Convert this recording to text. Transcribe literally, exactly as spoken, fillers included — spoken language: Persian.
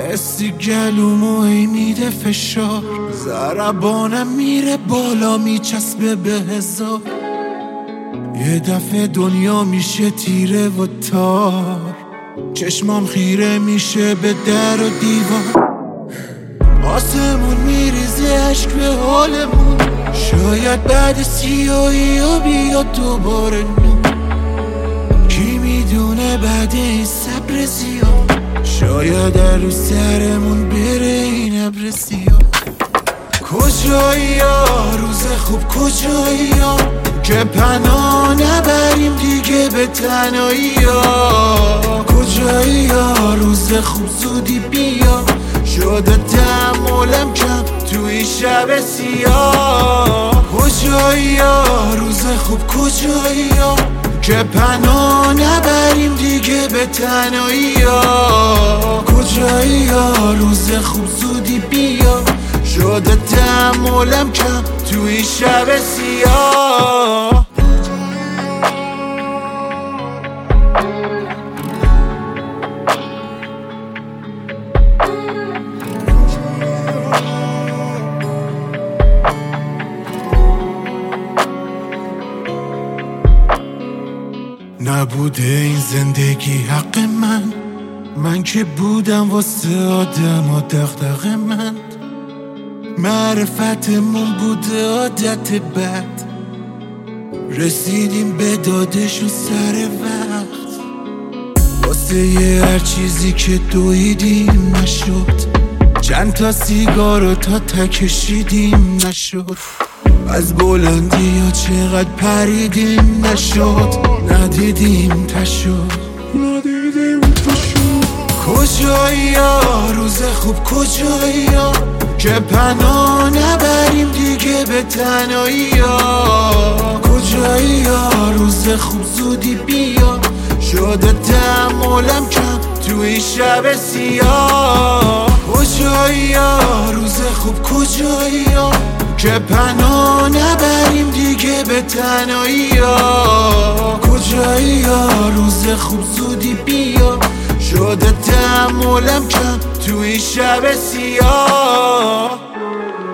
حسی گلومو ای میده فشار، ضربانم میره بالا میچسبه به هزار. یه دفعه دنیا میشه تیره و تار، چشمام خیره میشه به در و دیوار. آسمون میریزه عشق به حالمون، شاید بعد سیاهی ها بیاد دوباره نور. کی میدونه بعد این صبر زیاد، شاید در رو سرمون بره این ابر سیاه. کجایی یا روز خوب، کجایی یا که پناه نبریم دیگه به تنهایی ها. کجایی یا روز خوب، زودی بیا، شده تحملم کم توی شب سیاه. کجایی یا روز خوب، کجایی یا که پناه نبریم دیگه به تنهایی ها. کجایی یا روز خوب، زودی بیا، شده تحملم کم توی شب سیاه. نبوده این زندگی حق من، من که بودم واسه آدم و دغدغه من. معرفتمون بوده عادت بد، رسیدیم به دادش و سر وقت. واسه یه هر چیزی که دویدیم نشد، چند تا سیگارو تا تکشیدیم نشد. از بلندی ها چقدر پریدیم نشد، ندیدیم تشد، ندیدیم تشد. کجایی یا روز خوب، کجایی یا که پناه نبریم دیگه به تنهایی ها. کجایی یا روز خوب، زودی بیا، شده تحملم کم توی شب سیاه. کجایی یا روز خوب، کجایی یا که پناه نبریم دیگه به تنهایی ها. کجایی یا روز خوب، زودی بیا، شده تحملم کم توی شب سیاه.